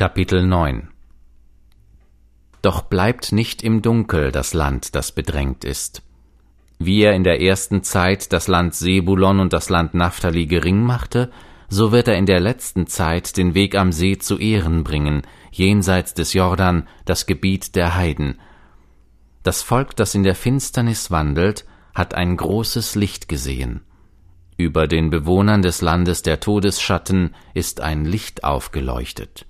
Kapitel 9. Doch bleibt nicht im Dunkel das Land, das bedrängt ist. Wie er in der ersten Zeit das Land Sebulon und das Land Naphtali gering machte, so wird er in der letzten Zeit den Weg am See zu Ehren bringen, jenseits des Jordan, das Gebiet der Heiden. Das Volk, das in der Finsternis wandelt, hat ein großes Licht gesehen. Über den Bewohnern des Landes der Todesschatten ist ein Licht aufgeleuchtet.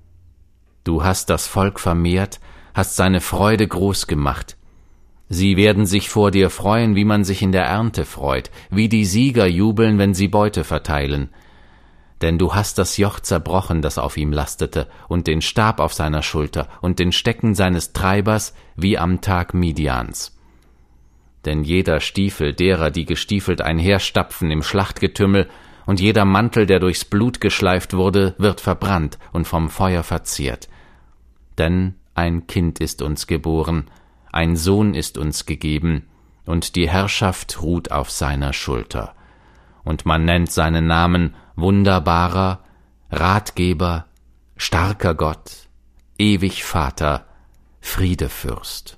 Du hast das Volk vermehrt, hast seine Freude groß gemacht. Sie werden sich vor dir freuen, wie man sich in der Ernte freut, wie die Sieger jubeln, wenn sie Beute verteilen. Denn du hast das Joch zerbrochen, das auf ihm lastete, und den Stab auf seiner Schulter und den Stecken seines Treibers, wie am Tag Midians. Denn jeder Stiefel derer, die gestiefelt einherstapfen im Schlachtgetümmel, und jeder Mantel, der durchs Blut geschleift wurde, wird verbrannt und vom Feuer verzehrt. Denn ein Kind ist uns geboren, ein Sohn ist uns gegeben, und die Herrschaft ruht auf seiner Schulter. Und man nennt seinen Namen Wunderbarer, Ratgeber, starker Gott, ewig Vater, Friedefürst.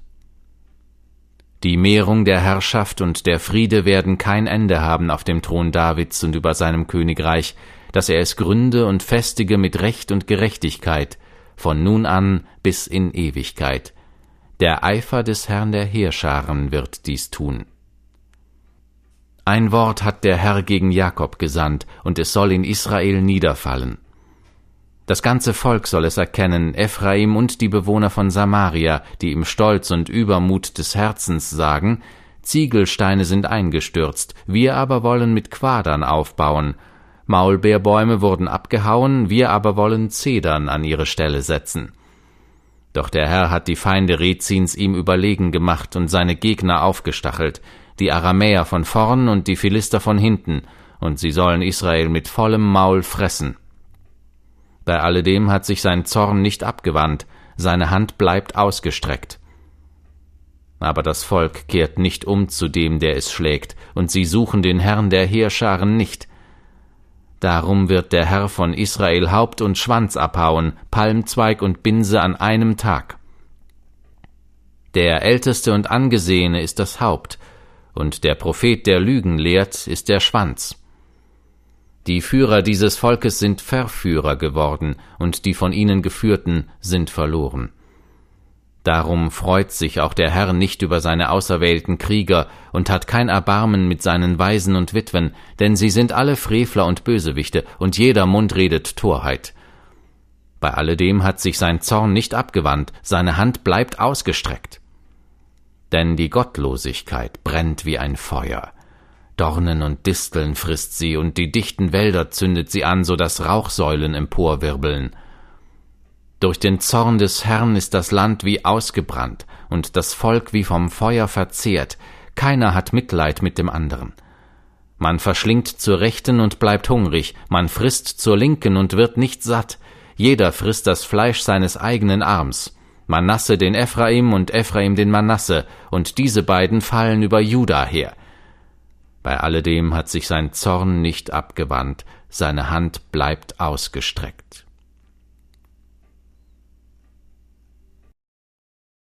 Die Mehrung der Herrschaft und der Friede werden kein Ende haben auf dem Thron Davids und über seinem Königreich, dass er es gründe und festige mit Recht und Gerechtigkeit, von nun an bis in Ewigkeit. Der Eifer des Herrn der Heerscharen wird dies tun. Ein Wort hat der Herr gegen Jakob gesandt, und es soll in Israel niederfallen. Das ganze Volk soll es erkennen, Ephraim und die Bewohner von Samaria, die im Stolz und Übermut des Herzens sagen, Ziegelsteine sind eingestürzt, wir aber wollen mit Quadern aufbauen. Maulbeerbäume wurden abgehauen, wir aber wollen Zedern an ihre Stelle setzen. Doch der Herr hat die Feinde Rezins ihm überlegen gemacht und seine Gegner aufgestachelt, die Aramäer von vorn und die Philister von hinten, und sie sollen Israel mit vollem Maul fressen. Bei alledem hat sich sein Zorn nicht abgewandt, seine Hand bleibt ausgestreckt. Aber das Volk kehrt nicht um zu dem, der es schlägt, und sie suchen den Herrn der Heerscharen nicht. Darum wird der Herr von Israel Haupt und Schwanz abhauen, Palmzweig und Binse an einem Tag. Der Älteste und Angesehene ist das Haupt, und der Prophet, der Lügen lehrt, ist der Schwanz. Die Führer dieses Volkes sind Verführer geworden, und die von ihnen Geführten sind verloren. Darum freut sich auch der Herr nicht über seine auserwählten Krieger und hat kein Erbarmen mit seinen Waisen und Witwen, denn sie sind alle Frevler und Bösewichte, und jeder Mund redet Torheit. Bei alledem hat sich sein Zorn nicht abgewandt, seine Hand bleibt ausgestreckt. Denn die Gottlosigkeit brennt wie ein Feuer. Dornen und Disteln frisst sie, und die dichten Wälder zündet sie an, so dass Rauchsäulen emporwirbeln. Durch den Zorn des Herrn ist das Land wie ausgebrannt und das Volk wie vom Feuer verzehrt. Keiner hat Mitleid mit dem anderen. Man verschlingt zur Rechten und bleibt hungrig, man frisst zur Linken und wird nicht satt. Jeder frisst das Fleisch seines eigenen Arms. Manasse den Ephraim und Ephraim den Manasse, und diese beiden fallen über Juda her. Bei alledem hat sich sein Zorn nicht abgewandt, seine Hand bleibt ausgestreckt.